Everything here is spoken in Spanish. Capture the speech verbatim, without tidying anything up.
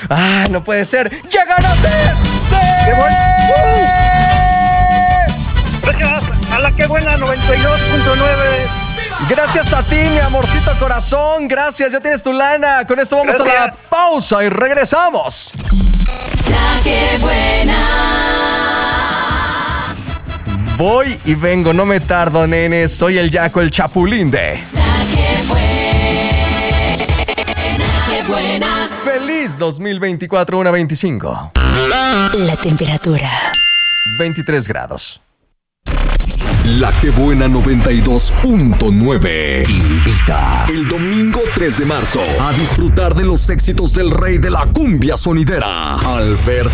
¡Ah, no puede ser! ¡Ya ganaste! ¡Sí! ¡Qué bueno! ¡Uh! Gracias a la que buena noventa y dos punto nueve. Gracias a ti, mi amorcito corazón. Gracias, ya tienes tu lana. Con esto vamos Gracias. a la pausa y regresamos. La que buena. Voy y vengo, no me tardo, nene. Soy el Yaco, el chapulín de... La que buena, qué buena. Feliz dos mil veinticuatro, una veinticinco. La temperatura. veintitrés grados. La que buena noventa y dos punto nueve invita el domingo tres de marzo a disfrutar de los éxitos del rey de la cumbia sonidera, Alberto